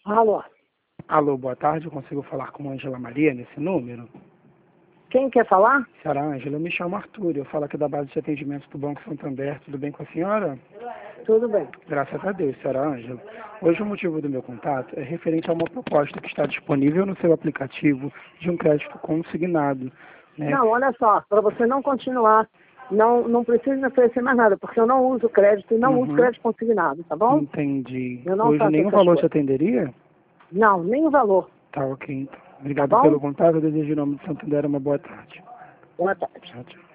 Alô? Alô, boa tarde. Eu consigo falar com a Ângela Maria nesse número? Quem quer falar? Senhora Ângela, eu me chamo Arthur. Eu falo aqui da base de atendimento do Banco Santander. Tudo bem com a senhora? Tudo bem. Graças a Deus, senhora Ângela. Hoje o motivo do meu contato é referente a uma proposta que está disponível no seu aplicativo de um crédito consignado, né? Não, olha só, para você não continuar, não precisa me oferecer mais nada, porque eu não uso crédito e não uso crédito consignado, tá bom? Entendi. Eu não Hoje faço nenhum essas valor te coisas. atenderia? Não, nem o valor, Tá, ok, então. tá Obrigado bom? pelo contato. Eu desejo em nome do Santander uma boa tarde. Boa tarde. Tchau, tchau.